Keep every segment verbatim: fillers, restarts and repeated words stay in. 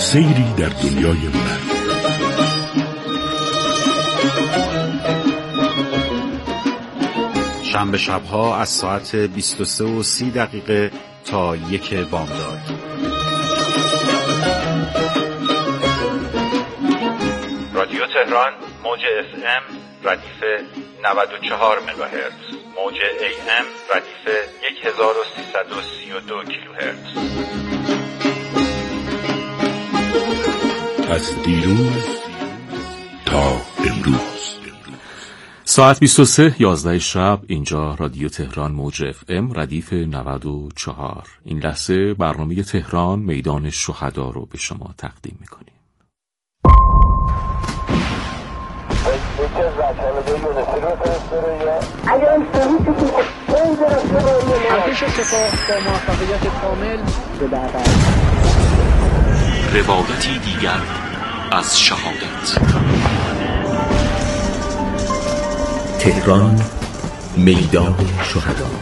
سیری در دنیای هنر. شنبه شبها از ساعت بیست و سه و سی دقیقه تا یک بامداد. رادیو تهران موج اف ام ردیف نود و چهار مگاهرتز، موج ای ام ردیف هزار و سیصد و سی و دو کیلوهرتز. از دیروز تا امروز. ساعت بیست و سه یازده شب، اینجا رادیو تهران موج اف ام ردیف نود و چهار. این لحظه برنامه تهران میدان شهدا رو به شما تقدیم میکنیم. روایتی دیگر از شهادت. تهران میدان شهدا.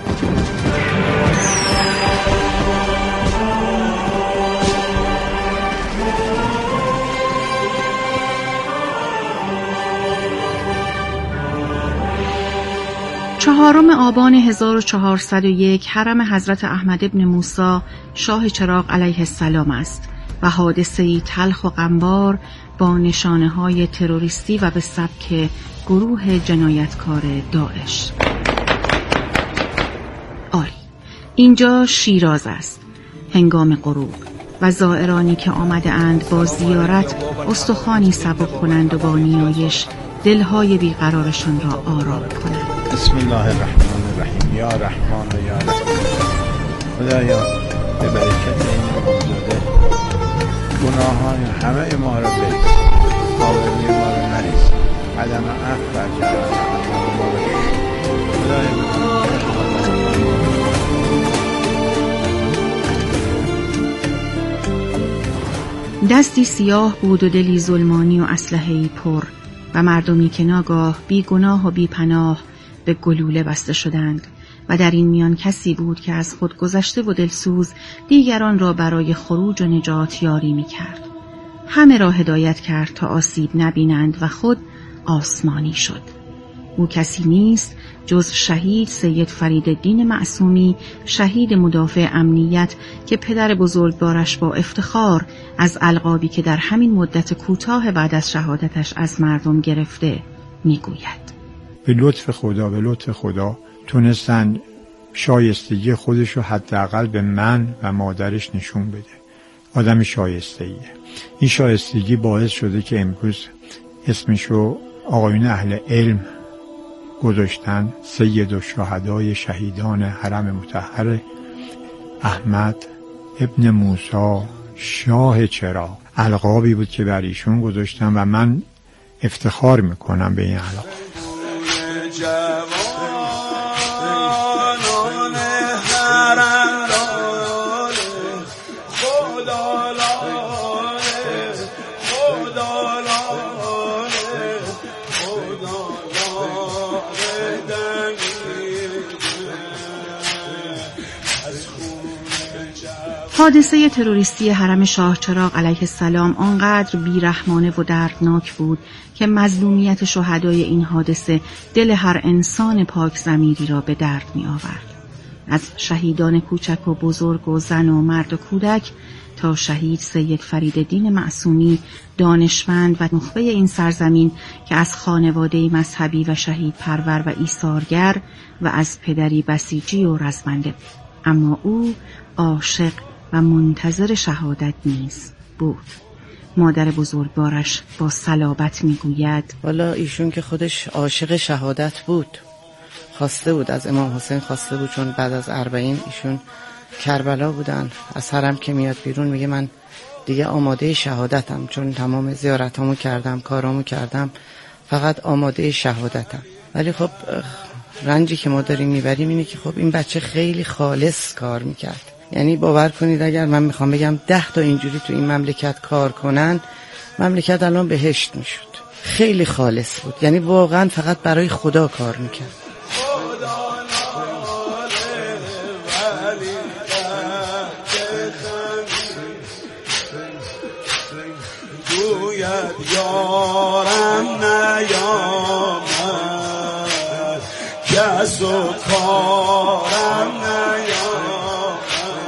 چهارم آبان هزار و چهارصد و یک حرم حضرت احمد ابن موسی شاه چراغ علیه السلام است و حادثه‌ای تلخ و غمبار با نشانه‌های تروریستی و به سبک گروه جنایتکار داعش. آری، اینجا شیراز است، هنگام غروب، و زائرانی که آمده اند با زیارت استخوانی سبک کنند و با نیایش دلهای بیقرارشان را آرام کنند. بسم الله الرحمن الرحیم. یا رحمان و یا رحیم. خدایا به برکت این امامزاده گناهان همه ما را بریز، آوردی ما را نریز، عدم عفو بر جرم ما را بریز. خدایا دستی سیاه بود و دلی ظلمانی و اسلحه‌ای پر و مردمی که ناگاه بی گناه و بی پناه به گلوله بسته شدند و در این میان کسی بود که از خود گذشته و دلسوز دیگران را برای خروج و نجات یاری می کرد. همه را هدایت کرد تا آسیب نبینند و خود آسمانی شد. او کسی نیست جز شهید سید فریدالدین معصومی، شهید مدافع امنیت که پدر بزرگوارش با افتخار از القابی که در همین مدت کوتاه بعد از شهادتش از مردم گرفته میگوید. به لطف خدا به لطف خدا تونستن شایستگی خودش رو حداقل به من و مادرش نشون بده. آدم شایستگیه. این شایستگی باعث شده که امروز اسمشو آقایون اهل علم گذاشتن سید الشهدای شهیدان حرم مطهر احمد ابن موسی شاه چراغ. القابی بود که بر ایشون گذاشتن و من افتخار میکنم به این القاب. حادثه تروریستی حرم شاه چراغ علیه السلام آنقدر بیرحمانه و دردناک بود که مظلومیت شهدای این حادثه دل هر انسان پاک ضمیری را به درد می آورد. از شهیدان کوچک و بزرگ و زن و مرد و کودک تا شهید سید فریدالدین معصومی، دانشمند و نخبه این سرزمین که از خانواده مذهبی و شهید پرور و ایثارگر و از پدری بسیجی و رزمنده، اما او عاشق و منتظر شهادت نیز بود. مادر بزرگوارش با صلابت میگوید والا ایشون که خودش عاشق شهادت بود، خواسته بود از امام حسین، خواسته بود، چون بعد از اربعین ایشون کربلا بودن، از حرم که میاد بیرون میگه من دیگه آماده شهادتم، چون تمام زیارتامو کردم، کارامو کردم، فقط آماده شهادتم. ولی خب رنجی که ما داریم میبریم اینه که خب این بچه خیلی خالص کار میکرد. یعنی باور کنید اگر من میخوام بگم ده تا اینجوری تو این مملکت کار کنن، مملکت الان بهشت میشد. خیلی خالص بود، یعنی واقعا فقط برای خدا کار میکرد. گوید یارم نیامد کس و کارم نیامد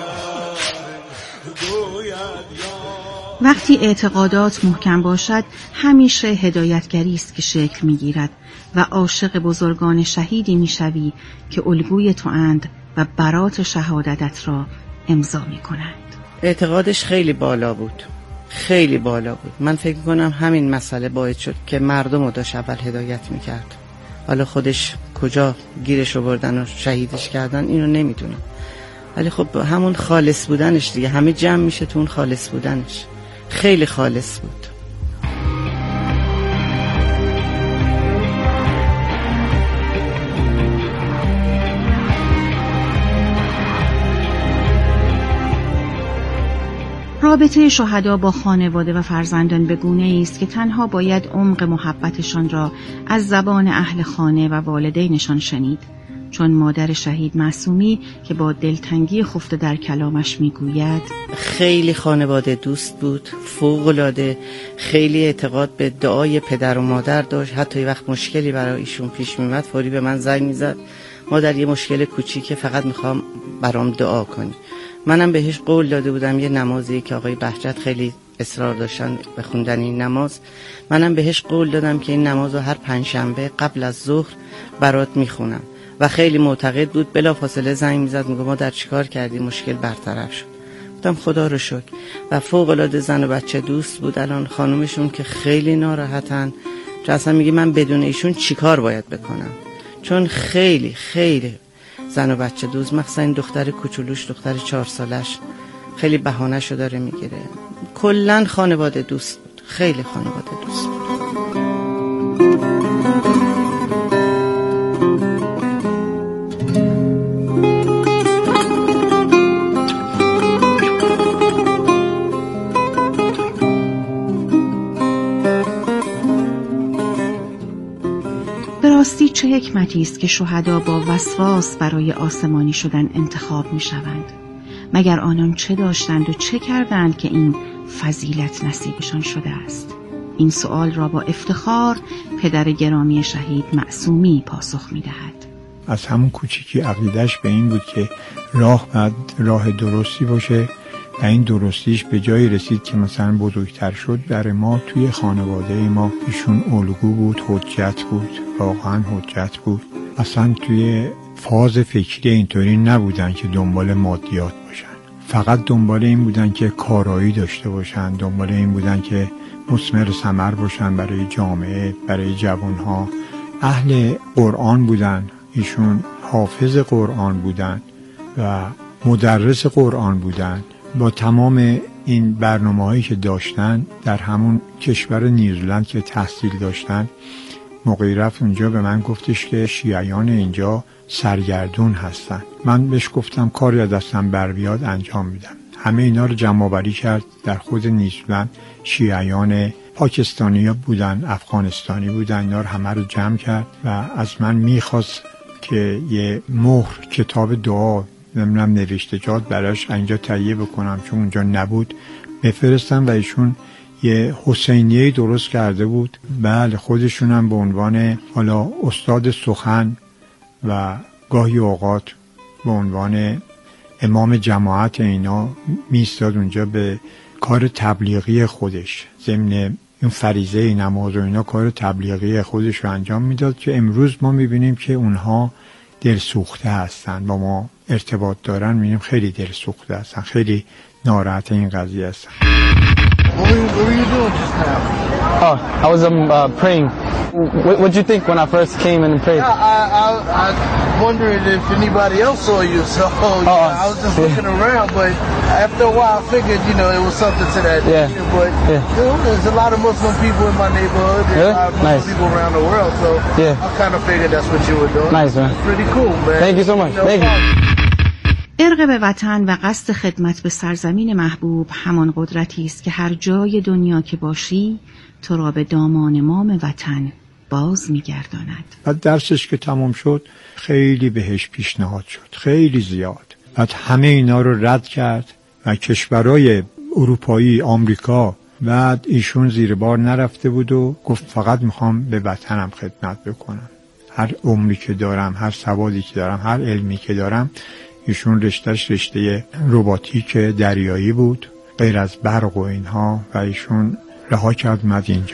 گوید یارم. وقتی اعتقادات محکم باشد همیشه هدایتگری است که شکل می‌گیرد و عاشق بزرگان شهیدی می‌شوی که الگوی تو اند و برات شهادتت را امضا می‌کنند. اعتقادش خیلی بالا بود، خیلی بالا بود. من فکر کنم همین مسئله باعث شد که مردم رو داشت اول هدایت می‌کرد. حالا خودش کجا گیرش رو بردن و شهیدش کردن اینو نمیدونم، ولی خب همون خالص بودنش دیگه، همه جمع میشه تو اون خالص بودنش. خیلی خالص بود. رابطه شهدا با خانواده و فرزندان به گونه‌ای است که تنها باید عمق محبتشان را از زبان اهل خانه و والدینشان شنید، چون مادر شهید معصومی که با دلتنگی خفته در کلامش میگوید خیلی خانواده دوست بود، فوق‌العاده، خیلی اعتقاد به دعای پدر و مادر داشت. حتی وقت مشکلی برای ایشون پیش می‌اومد فوری به من زنگ می‌زد، مادر یه مشکل کوچیکه فقط می‌خوام برام دعا کنی. منم بهش قول داده بودم یه نمازی که آقای بهجت خیلی اصرار داشتن به خوندن این نماز، منم بهش قول دادم که این نماز رو هر پنجشنبه قبل از ظهر برات میخونم و خیلی معتقد بود. بلافاصله زنگ میزد میگه ما در چیکار کردیم، مشکل برطرف شد. گفتم خدا رو شکر. و فوق العاده زن و بچه دوست بود. الان خانومشون که خیلی ناراحتن، چون اصلا میگه من بدون ایشون چیکار باید بکنم، چون خیلی خیلی زن و بچه دوست، مخصوصا این دختر کوچولوش، دختر چهار سالش خیلی بهانه‌شو داره میگیره. کلن خانواده دوست بود، خیلی خانواده دوست بود. راستی چه حکمتی است که شهدا با وسواس برای آسمانی شدن انتخاب می شوند؟ مگر آنان چه داشتند و چه کردند که این فضیلت نصیبشان شده است؟ این سؤال را با افتخار پدر گرامی شهید معصومی پاسخ می دهد. از همون کوچیکی عقیدش به این بود که راه باید راه درستی باشه و این درستیش به جایی رسید که مثلا بزرگتر شد. در ما توی خانواده ما ایشون الگو بود، حجت بود، واقعا حجت بود. اصلا توی فاز فکری اینطوری نبودن که دنبال مادیات باشن، فقط دنبال این بودن که کارایی داشته باشن، دنبال این بودن که مثمر ثمر باشن برای جامعه، برای جوانها. اهل قرآن بودن، ایشون حافظ قرآن بودن و مدرس قرآن بودن. با تمام این برنامه‌هایی که داشتن در همون کشور نیوزلند که تحصیل داشتن، موقعی رفت اونجا به من گفتش که شیعیان اینجا سرگردون هستن. من بهش گفتم کاری از دستم بر بیاد انجام میدم. همه اینا رو جمع آوری کرد. در خود نیوزلند شیعیان پاکستانی بودن، افغانستانی بودن، اینا رو همه رو جمع کرد و از من میخواست که یه مهر کتاب دعا نمیدونم نوشتجات براش اینجا تهیه بکنم، چون اونجا نبود، بفرستم. و ایشون یه حسینیه درست کرده بود. بله، خودشون هم به عنوان حالا استاد سخن و گاهی اوقات به عنوان امام جماعت اینا میستاد اونجا به کار تبلیغی خودش، ضمن این فریضه نماز و اینا کار تبلیغی خودش رو انجام میداد که امروز ما میبینیم که اونها دلسوخته هستن، با ما ارتباط دارن، میبینیم خیلی دلسوخته هستن، خیلی ناراحت این قضیه هستن. What were you, what were you doing just now? Oh, I was um, uh, praying. What did you think when I first came in and prayed? Yeah, I, I, I wondered if anybody else saw you, so you oh, know, I was just yeah. looking around, but after a while I figured, you know, it was something to that yeah. nature, but yeah. you know, there's a lot of Muslim people in my neighborhood, there's yeah? a lot of Muslim nice. people around the world, so yeah. I kind of figured that's what you were doing. Nice, man. It's pretty cool, man. Thank you so much. No Thank you. ارق به وطن و قصد خدمت به سرزمین محبوب همان قدرتی است که هر جای دنیا که باشی تو را به دامان مام وطن باز می‌گرداند. بعد درسش که تمام شد خیلی بهش پیشنهاد شد، خیلی زیاد. بعد همه اینا رو رد کرد و کشورهای اروپایی، آمریکا بعد ایشون زیر بار نرفته بود و گفت فقط میخوام به وطنم خدمت بکنم. هر عمری که دارم، هر سوادی که دارم، هر علمی که دارم. ایشون رشتهش رشته رباتیک دریایی بود، غیر از برق و اینها، و ایشون رها کرد اومد اینجا.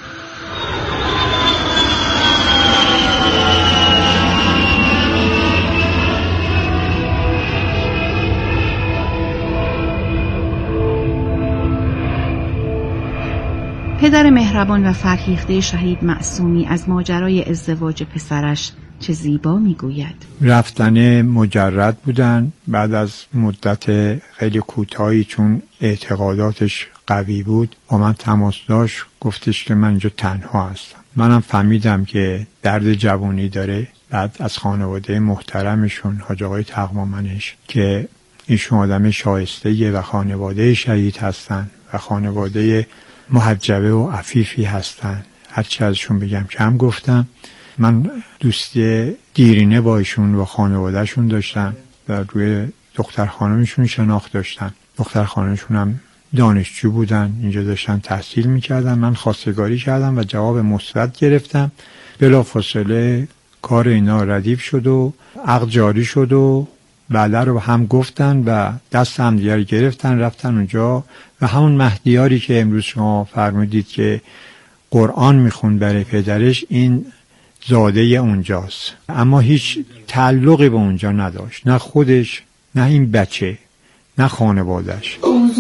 پدر مهربان و فرهیخته شهید معصومی از ماجرای ازدواج پسرش چه زیبا میگوید. رفتن مجرد بودن، بعد از مدت خیلی کوتاهی چون اعتقاداتش قوی بود با من تماس داشت، گفتش که من اینجا تنها هستم. منم فهمیدم که درد جوانی داره. بعد از خانواده محترمشون حاج آقای تقوامنش که ایشون آدم شایسته‌ای و خانواده شهید هستن و خانواده محجبه و عفیفی هستن، هرچی ازشون بگم کم گفتم. من دوستی دیرینه با ایشون و خانوادهشون داشتم و روی دختر خانمشون شناخت داشتم. دختر خانمشون هم دانشجو بودن، اینجا داشتن تحصیل میکردن. من خواستگاری کردم و جواب مثبت گرفتم. بلافاصله کار اینا ردیف شد و عقد جاری شد و بعد رو هم گفتن و دست هم دیگر گرفتن، رفتن اونجا و همون مهدیاری که امروز شما فرمودید که قرآن میخوند برای پدرش، این زاده اونجاست، اما هیچ تعلقی به اونجا نداشت، نه خودش، نه این بچه، نه خانوادش.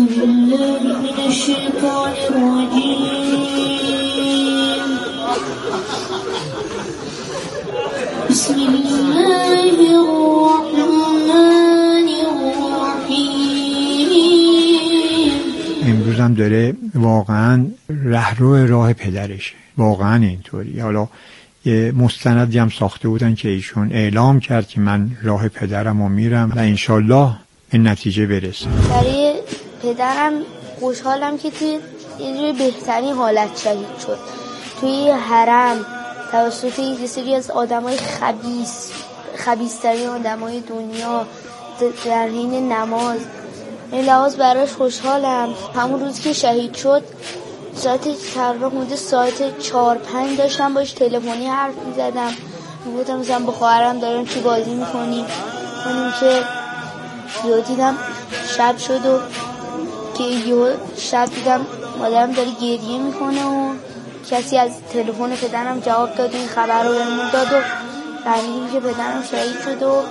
بسم الله الرحمن الرحیم. امروز هم داره واقعا رهرو راه پدرشه، واقعا اینطوری. حالا یه مستندی هم ساخته بودن که ایشون اعلام کرد که من راه پدرم رو میرم و انشالله به نتیجه برسه. برای پدرم خوشحالم که توی یه بهترین حالت شهید شد، توی حرم توسط یه سری از آدمای خبیث خبیث‌ترین آدمای دنیا در حین نماز. این لحاظ براش خوشحالم. همون روز که شهید شد ساعت تقریبا حدود ساعت چهار پنج داشتم باش تلفنی حرف می‌زدم، میگفتم مثلا با خواهرم داریم چی بازی می‌کنیم کنیم که یهو دیدم شب شد و که یهو شب دیدم مادرم داره گریه میکنه و کسی از تلفن پدرم جواب داد، این خبر رو بهمون داد و فهمیدیم که پدرم شهید شد. و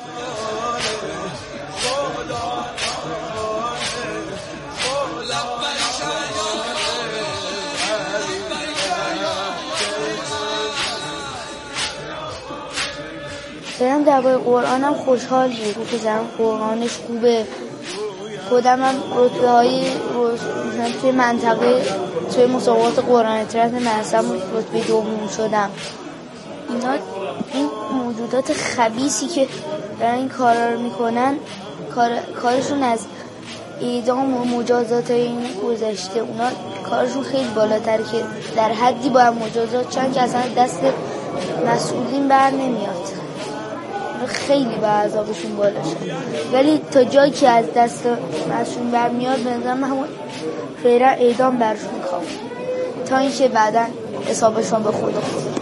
پدرم درباره قرآنم خوشحال بود که زن قرآنش خوبه. خودم هم رتبه های توی منطقه توی مسابقات قرآن ترت مرسم رتبه دوم شدم. اینا این موجودات خبیثی که دارن این کارا رو میکنن کار، کارشون از اعدام و مجازات این گذشته، اونا کارشون خیلی بالاتره که در حدی با مجازات چند که اصلا دست مسئولین بر نمیاد، خیلی با عذابشون بالا شد. ولی تا جایی که از دست مسئولین برمیاد به نظرم همون فعلا اعدام برشون کافی تا اینکه بعدا حسابشون به خود خود.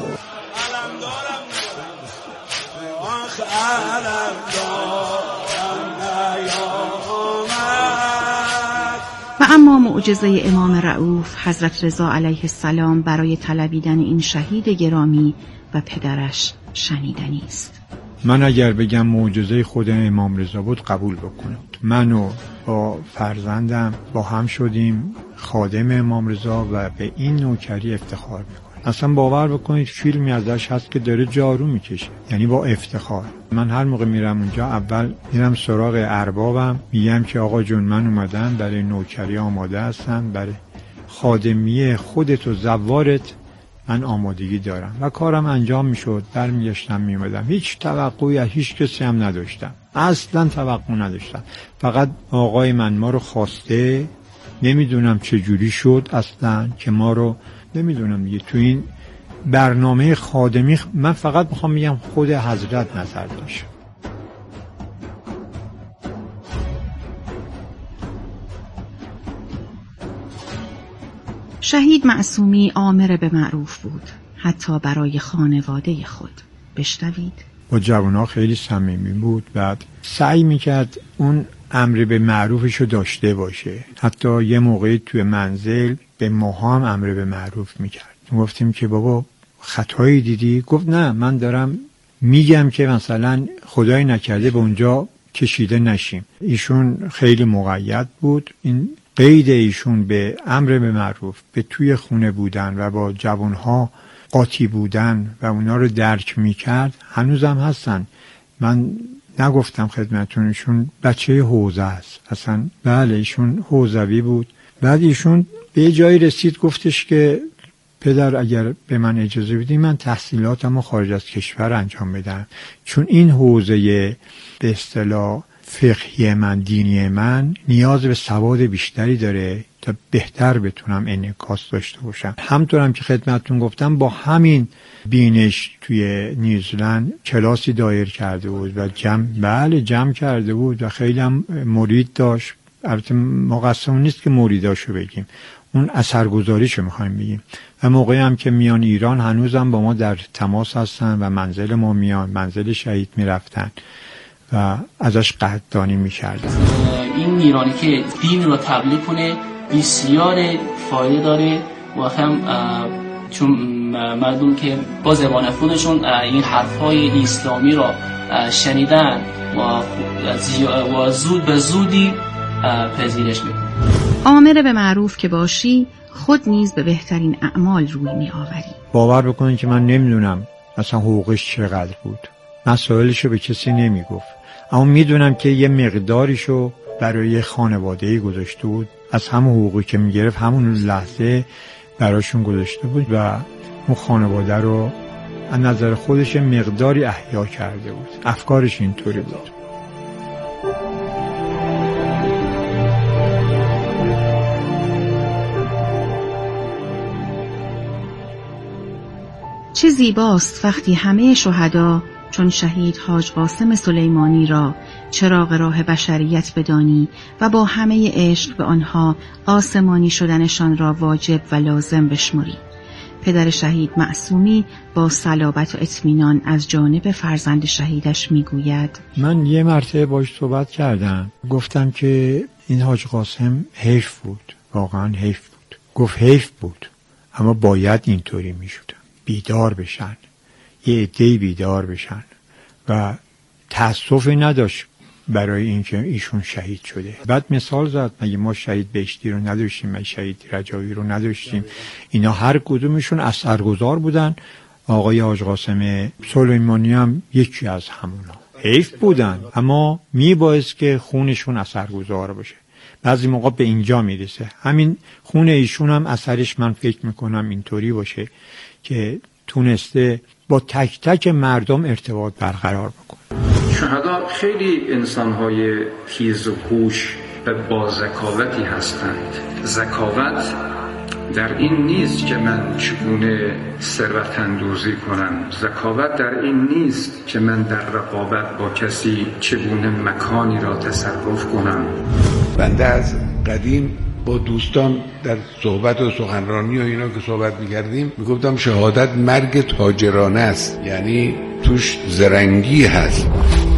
و اما معجزه امام رؤوف حضرت رضا علیه السلام برای طلبیدن این شهید گرامی و پدرش شنیدنی است. من اگر بگم معجزه خود امام رضا بود قبول بکنید. من و با فرزندم با هم شدیم خادم امام رضا و به این نوکری افتخار میکنیم. اصلا باور بکنید فیلمی ازش هست که داره جارو میکشه، یعنی با افتخار. من هر موقع میرم اونجا اول میرم سراغ اربابم، میگم که آقا جون من اومدم برای نوکری آماده هستم، برای خادمی خودت و زوارت من آمادگی دارم و کارم انجام میشد. برمیگشتم میومدم، هیچ توقعی از هیچ کسی هم نداشتم، اصلا توقع نداشتم. فقط آقای من ما رو خواسته، نمیدونم چه جوری شد اصلا که ما رو، نمیدونم دیگه، تو این برنامه خادمی من فقط میخوام بگم خود حضرت نظر داشت. شهید معصومی آمر به معروف بود، حتی برای خانواده خود. بشنوید. با جوانها خیلی صمیمی بود، بعد سعی میکرد اون امر به معروفشو داشته باشه. حتی یه موقعی توی منزل به ماها هم امر به معروف میکرد. گفتیم که بابا خطایی دیدی؟ گفت نه، من دارم میگم که مثلا خدای نکرده به اونجا کشیده نشیم. ایشون خیلی مقید بود. این قید ایشون به امر به معروف، به توی خونه بودن و با جوانها قاطی بودن و اونا رو درک میکرد، هنوزم هستن. من نگفتم خدمتون ایشون بچه حوزه است اصلا. بله ایشون حوزوی بود. بعد ایشون به جایی رسید گفتش که پدر اگر به من اجازه بدی من تحصیلاتمو خارج از کشور انجام بدم، چون این حوزه به اصطلاح فقهی من، دینی من نیاز به سواد بیشتری داره تا بهتر بتونم انعکاس داشته باشم. همطورم که خدمتتون گفتم با همین بینش توی نیوزلند کلاسی دایر کرده بود و جمع بله جمع کرده بود و خیلی هم مرید داشت. البته ما قصدمون نیست که مریداشو بگیم، اون اثرگذاریشو میخوایم بگیم. و موقعی هم که میان ایران هنوزم با ما در تماس هستن و منزل ما میان، منزل شهید میرفتن و ازش قدردانی میکردن. این ایرانی که دین رو تبلیغ کنه بسیار فایده داره و هم چون مردم که با زبان خودشون این حرفهای اسلامی را شنیدن و زود به زودی پذیرش میکنن. آمر به معروف که باشی، خود نیز به بهترین اعمال روی می آوری. باور بکنید که من نمیدونم مثلا حقوقش چقدر بود، مسائلشو به کسی نمی گفت، اما میدونم که یه مقداریشو برای خانواده‌ای گذاشته بود. از همون حقوقی که میگرفت همون لحظه براشون گذاشته بود و اون خانواده رو از نظر خودش مقداری احیا کرده بود. افکارش اینطوری بود. چه زیباست وقتی همه شهدا چون شهید حاج قاسم سلیمانی را چراغ راه بشریت بدانی و با همه عشق به آنها آسمانی شدنشان را واجب و لازم بشمری. پدر شهید معصومی با صلابت و اطمینان از جانب فرزند شهیدش میگوید: من یه مرتبه باش صحبت کردم، گفتم که این حاج قاسم حیف بود، واقعا حیف بود. گفت حیف بود اما باید اینطوری میشد، بیدار بشن، یه عده‌ای بیدار بشن. و تأسفی نداشت برای اینکه ایشون شهید شده. بعد مثال زد، مگه ما شهید بهشتی رو نداشتیم، مگه شهید رجایی رو نداشتیم؟ اینا هر کدومشون اثرگذار بودن. آقای حاج قاسم سلیمانی هم یکی از همونا. حیف بودن اما میبایست که خونشون اثرگذار باشه. بعضی موقع به اینجا میرسه. همین خون ایشون هم اثرش من فکر میکنم اینطوری باشه که تونسته با تک تک مردم ارتباط برقرار بکنه. شهدا خیلی انسان‌های تیز و هوش و با ذکاوتی هستند. ذکاوت در این نیست که من چگونه ثروت اندوزی کنم، ذکاوت در این نیست که من در رقابت با کسی چگونه مکانی را تصرف کنم. بنده از قدیم با دوستان در صحبت و سخنرانی و اینا که صحبت می‌کردیم میگفتم شهادت مرگ تاجرانه است، یعنی توش زرنگی هست.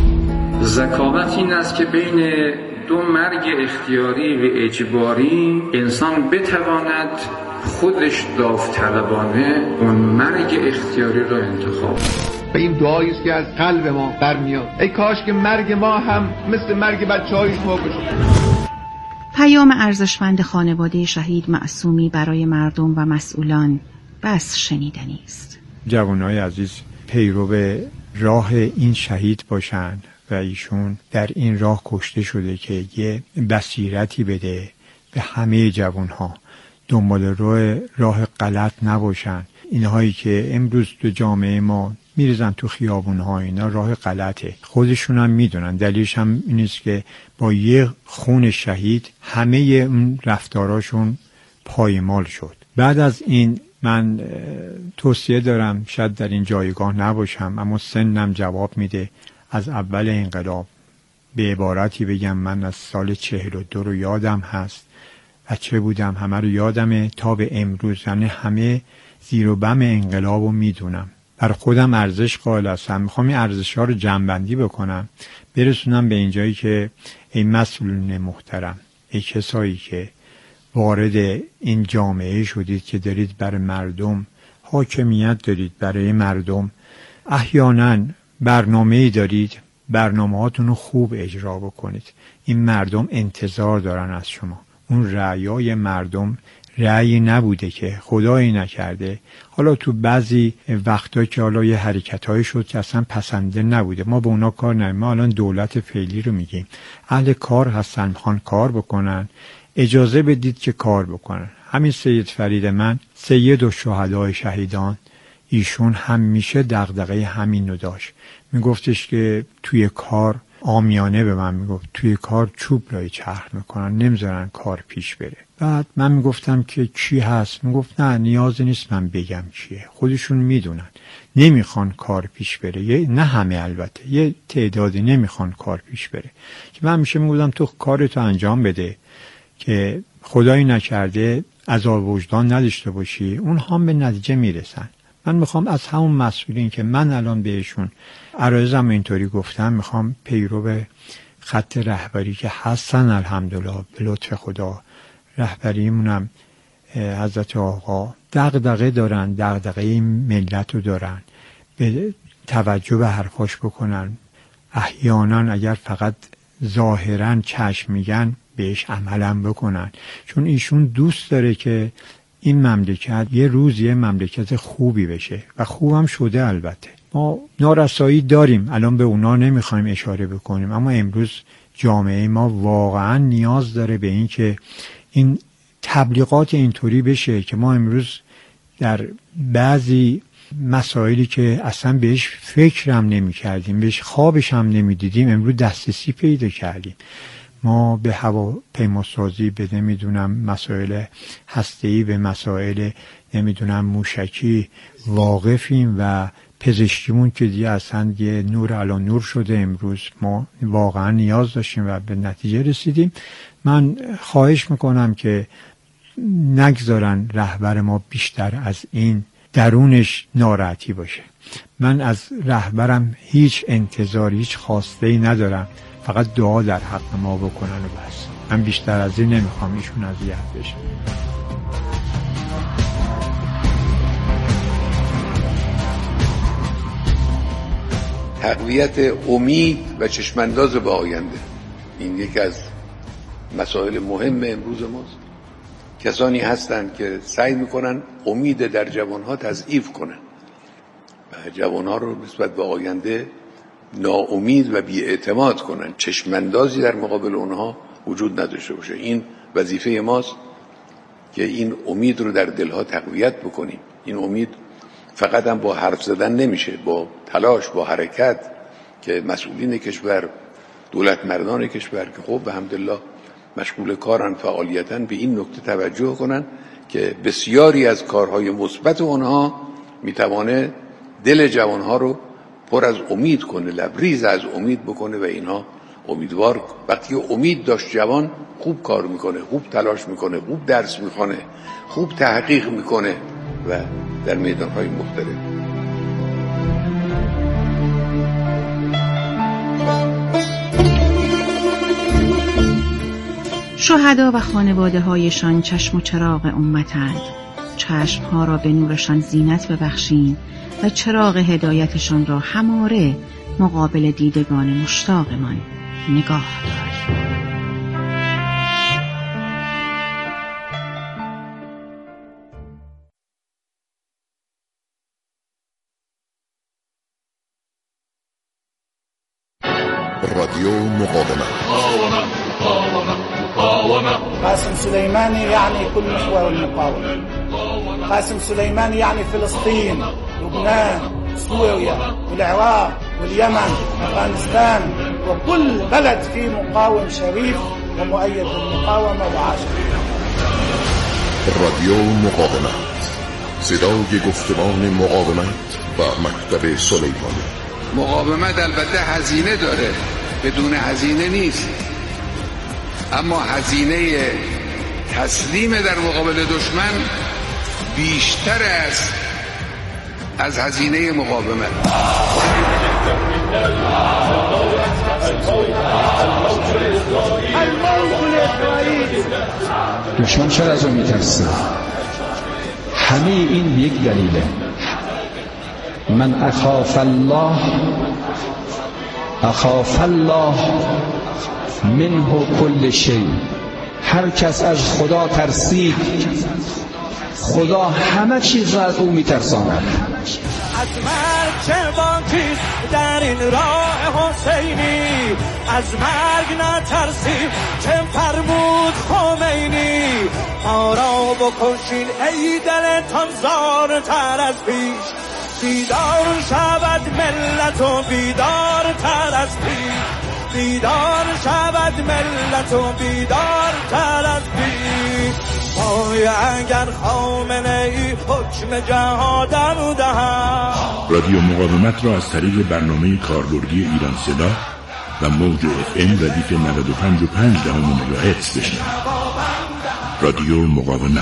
ذکاوت این است که بین دو مرگ اختیاری و اجباری انسان بتواند خودش داوطلبانه اون مرگ اختیاری را انتخاب. به این دعایی است که از قلب ما برمیاد، ای کاش که مرگ ما هم مثل مرگ بچه‌های شما باشه. پیام ارزشمند خانواده شهید معصومی برای مردم و مسئولان بس شنیدنی است. جوانای عزیز پیرو راه این شهید باشند و ایشون در این راه کشته شده که یه بصیرتی بده به همه جوانها، دنبال راه راه غلط نباشن. اینهایی که امروز تو جامعه ما میریزن تو خیابونها، اینا راه غلطه، خودشون هم میدونن. دلیلش هم این است که با یه خون شهید همه اون رفتاراشون پایمال شد. بعد از این من توصیه دارم، شاید در این جایگاه نباشم اما سنم جواب میده، از اول انقلاب به عبارتی بگم من از سال چهل و دو رو یادم هست بچه بودم همه رو یادمه تا به امروز، یعنی همه زیر و بم انقلاب رو میدونم. بر خودم ارزش قائل هستم. میخوام این ارزش ها رو جمع‌بندی بکنم، برسونم به اینجایی که ای مسئولین محترم، ای کسایی که وارد این جامعه شدید که دارید بر مردم حاکمیت دارید، برای مردم احیانا برنامه‌ای دارید، برنامه هاتون رو خوب اجرا بکنید. این مردم انتظار دارن از شما. اون رأیای مردم رأی نبوده که خدایی نکرده حالا تو بعضی وقتا که حالا یه حرکت‌های شد که اصلا پسنده نبوده، ما به اونا کار نداریم. ما الان دولت فعلی رو میگیم، اهل کار هستن، میخوان کار بکنن، اجازه بدید که کار بکنن. همین سید فرید من، سید و شهدای شهیدان، ایشون همیشه دغدغه همین رو داشت. میگفتش که توی کار عامیانه به من میگفت توی کار چوب رای چرخ میکنن، نمیذارن کار پیش بره. بعد من میگفتم که کی هست؟ میگفت نه نیازی نیست من بگم کیه، خودشون میدونن، نمیخوان کار پیش بره. یه نه همه، البته یه تعدادی نمیخوان کار پیش بره که من همیشه میگفتم تو کارتو انجام بده که خدایی نکرده عذاب وجدان نداشته باشی، اون هم به نتیجه میرسن. من میخوام از همون مسئولین که من الان بهشون عرایزم اینطوری گفتم، میخوام پیرو خط رهبری که هستن الحمدلله به لطف خدا، رهبریمونم حضرت آقا دغدغه دارن، دغدغه این ملت رو دارن، به توجه به حرفاش بکنن. احیانا اگر فقط ظاهرا چشم میگن بهش عملم بکنن، چون ایشون دوست داره که این مملکت یه روز یه مملکت خوبی بشه و خوبم شده. البته ما نارسایی داریم، الان به اونا نمیخوایم اشاره بکنیم، اما امروز جامعه ما واقعا نیاز داره به این که این تبلیغات اینطوری بشه که ما امروز در بعضی مسائلی که اصلا بهش فکرم نمی کردیم، بهش خوابش هم نمی دیدیم، امروز دسترسی پیدا کردیم. ما به هواپیماسازی، به نمیدونم مسائل هسته‌ای، به مسائل نمیدونم موشکی واقفیم و پزشکیمون که دیگه اصلا یه نور علی نور شده. امروز ما واقعا نیاز داشتیم و به نتیجه رسیدیم. من خواهش میکنم که نگذارن رهبر ما بیشتر از این درونش ناراحتی باشه. من از رهبرم هیچ انتظاری، هیچ خواسته‌ای ندارم، فقط دعا در حق ما بکنن و بس. من بیشتر از این نمیخوام ایشون اذیت بشه. تقویت امید و چشمانداز به آینده، این یکی از مسائل مهم امروز ماست. کسانی هستند که سعی میکنن امید در جوانها تضعیف کنن و جوانها رو نسبت به آینده ناامید و بی‌اعتماد کنن، چشماندازی در مقابل اونها وجود نداشته باشه. این وظیفه ماست که این امید رو در دلها تقویت بکنیم. این امید فقط هم با حرف زدن نمیشه، با تلاش، با حرکت که مسئولین کشور، دولت مردان کشور که خب به حمدالله مشغول کارن، فعالیتن، به این نکته توجه کنن که بسیاری از کارهای مثبت اونها میتوانه دل جوانها رو پر از امید کنه، لبریز از امید بکنه و اینها امیدوار. وقتی امید داشت جوان، خوب کار میکنه، خوب تلاش میکنه، خوب درس میخونه، خوب تحقیق میکنه و در میدانهای مختلف. شهدا و خانواده هایشان چشم و چراغ امتند. چشم ها را به نورشان زینت ببخشیم و چراغ هدایتشان را هماره مقابل دیدگان مشتاقمان نگاه داریم. رادیو مقاومت. قاسم سليماني يعني كل محور المقاومة. قاسم سليماني يعني فلسطين، لبنان، سوريا والعراق واليمن، أفغانستان، وكل بلد فيه مقاوم شريف ومؤيد بالمقاومة وعاشق. رادیو مقاومت، صدای گفتمان مقاومت و مکتب سلیمانی. مقاومت البته هزینه داره، بدون هزینه نیست، اما هزینه تسلیم در مقابل دشمن بیشتر است از هزینه مقاومت. دشمن چرا از اون میترسه؟ همه این به یک دلیله. من اخاف الله اخاف الله منه کل شیء. هر کس از خدا ترسید خدا همه چیز را از او میترساند. از مرگ چه باکی در این راه حسینی، از مرگ نترسیم چه فرمود خمینی. ما را بکشین ای دلتان زارتر از پیش، بیدار شود ملت و بیدار تر از پیش. بیدار شود ملت و بیدار تر از پیش. وای اگر خامنه ای حکم جهادم دهد. رادیو مقاومت را از طریق برنامه کاربردی ایران صدا و موج اف ام ردیف نود و پنج و پنج دهم مگاهرتز بشنوید. رادیو مقاومت.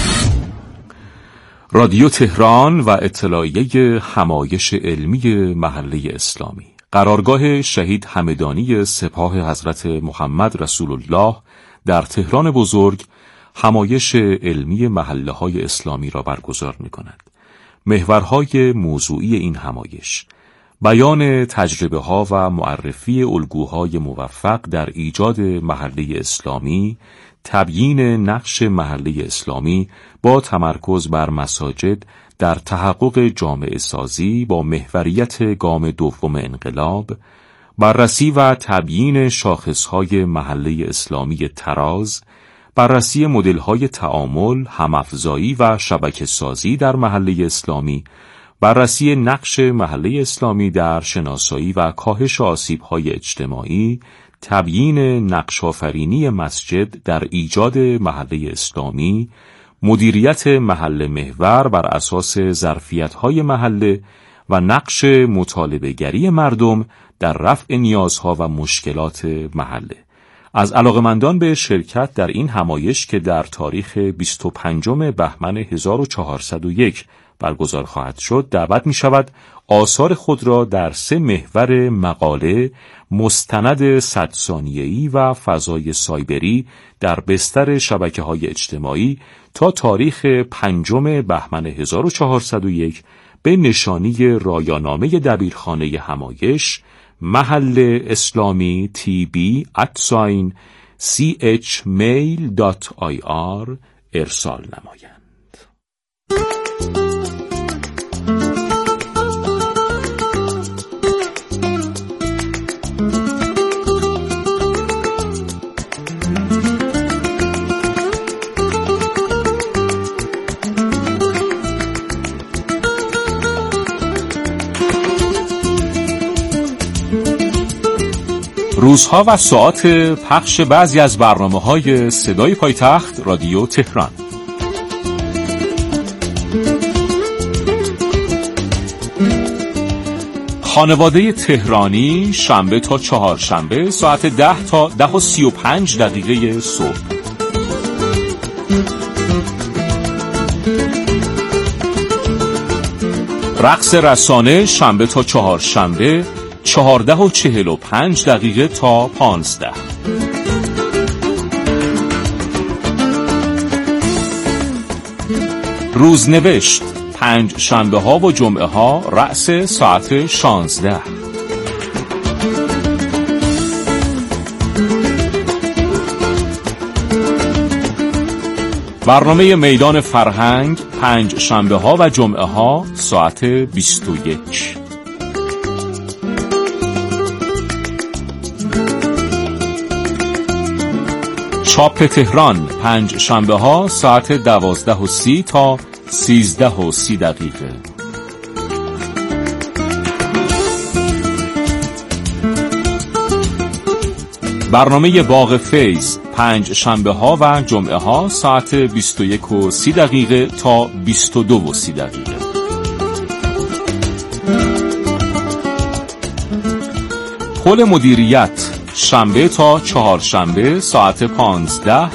رادیو تهران و اطلاعیه همایش علمی محله اسلامی. قرارگاه شهید همدانی سپاه حضرت محمد رسول الله در تهران بزرگ همایش علمی محله های اسلامی را برگزار می کند. محورهای موضوعی این همایش: بیان تجربه ها و معرفی الگوهای موفق در ایجاد محله اسلامی، تبیین نقش محله اسلامی با تمرکز بر مساجد در تحقق جامعه سازی با محوریت گام دوم انقلاب، بررسی و تبیین شاخصهای محله اسلامی تراز، بررسی مدل‌های تعامل، هم‌افزایی و شبکه سازی در محله اسلامی، بررسی نقش محله اسلامی در شناسایی و کاهش آسیب‌های اجتماعی، تبیین نقش‌آفرینی مسجد در ایجاد محله اسلامی، مدیریت محله محور بر اساس ظرفیت‌های محله و نقش مطالبه‌گری مردم در رفع نیازها و مشکلات محله. از علاقمندان به شرکت در این همایش که در تاریخ بیست و پنجم بهمن هزار و چهارصد و یک برگزار خواهد شد دعوت می شود آثار خود را در سه محور مقاله، مستند صد ثانیه‌ای و فضای سایبری در بستر شبکه‌های اجتماعی تا تاریخ پنجم بهمن هزار و چهارصد و یک به نشانی رایانامه دبیرخانه همایش محله اسلامی تی بی ات ساین سی اچ میل دات آی آر ارسال نمایند. روزها و ساعات پخش بعضی از برنامه‌های صدای پایتخت رادیو تهران. خانواده تهرانی شنبه تا چهارشنبه ساعت ده تا ده و سی و پنج دقیقه صبح. رقص رسانه شنبه تا چهارشنبه چهارده و چهل و پنج دقیقه تا پانزده. روزنوشت پنج شنبه ها و جمعه ها رأس ساعت شانزده. برنامه میدان فرهنگ پنج شنبه ها و جمعه ها ساعت بیست و یک. چاپ تهران پنج شنبه ها ساعت دوازده و سی تا سیزده و سی دقیقه. برنامه باغ فیض پنج شنبه ها و جمعه ها ساعت بیست و یک و سی دقیقه تا بیست و دو و سی دقیقه. پل مدیریت شنبه تا چهارشنبه ساعت پانزده